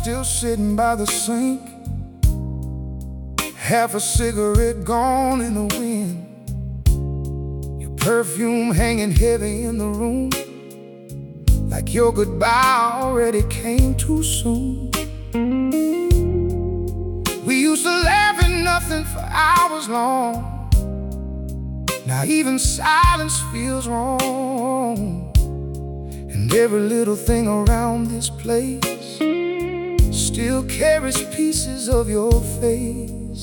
still sitting by the sink, half a cigarette gone in the wind. Your perfume hanging heavy in the room, like your goodbye already came too soon. We used to laugh at nothing for hours long. Now even silence feels wrong, and every little thing around this place still carries pieces of your face.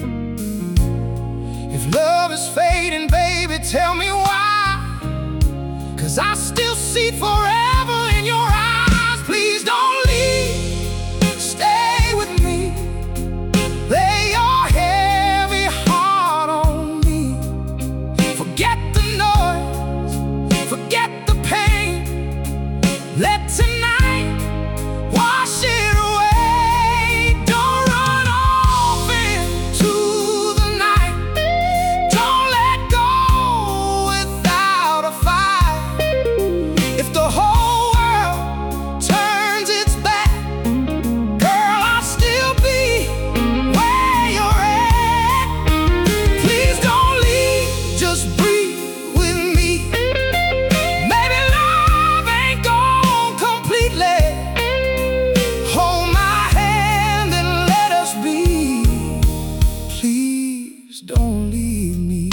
If love is fading, baby, tell me why, 'cause I still see forever in your eyes. Please don't leave, stay with me. Lay your heavy heart on me. Forget the noise, forget the pain. Let tonight wash it away. Don't run off into the night. Don't let go without a fight. If the whole world turns its back, girl, I'll still be where you're at. Please don't leave, just breathe with me. Maybe love ain't gone completely. Hold my hand and let us be. Please don't leave me.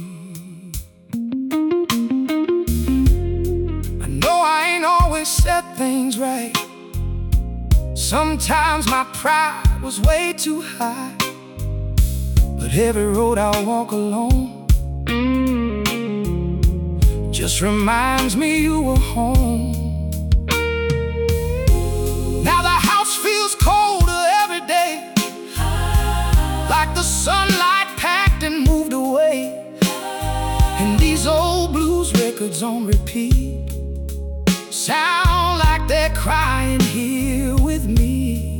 I know I ain't always said things right. Sometimes my pride was way too high, but every road I walk alone just reminds me you were home. Now the house feels colder every day, like the sunlight packed and moved away. And these old blues records on repeat sound like they're crying here with me.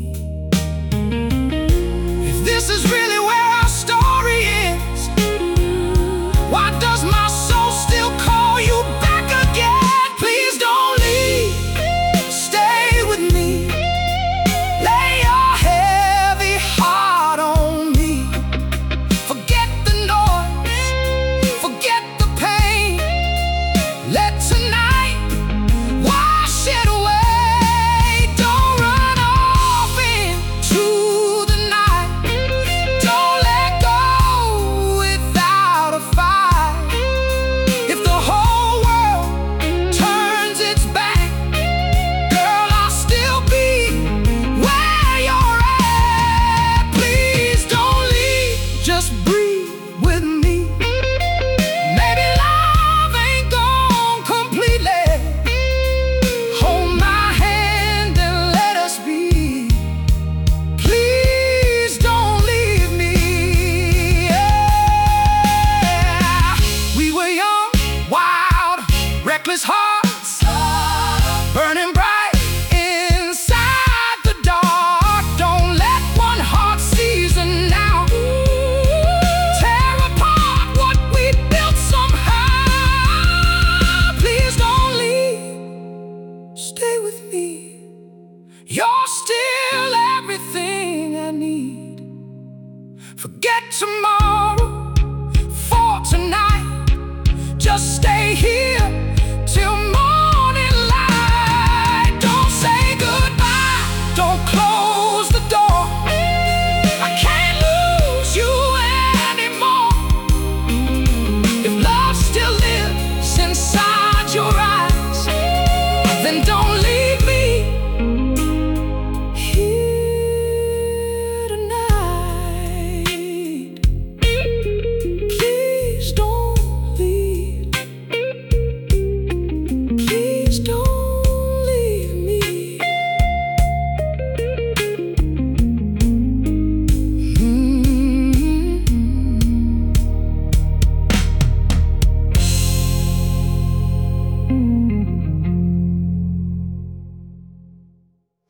If this is really where our story ends, why does my soul still call you back again? Please don't leave, stay with me. Lay your heavy heart on me. Forget the noise, forget the pain. Let tonight wash it away. Don't run off into the night. Don't let go without a fight. If the whole world turns its back, girl, I'll still be where you're at. Please don't leave, just breathe with me. Maybe love ain't gone completely. Hold my hand and let us be. Please don't leave me. Yeah. We were young, wild, reckless hearts, burning bright inside the dark. Don't let one heart season now tear apart what we built somehow. Please don't leave, stay with me. You're still everything I need. Forget tomorrow for tonight. Just stay here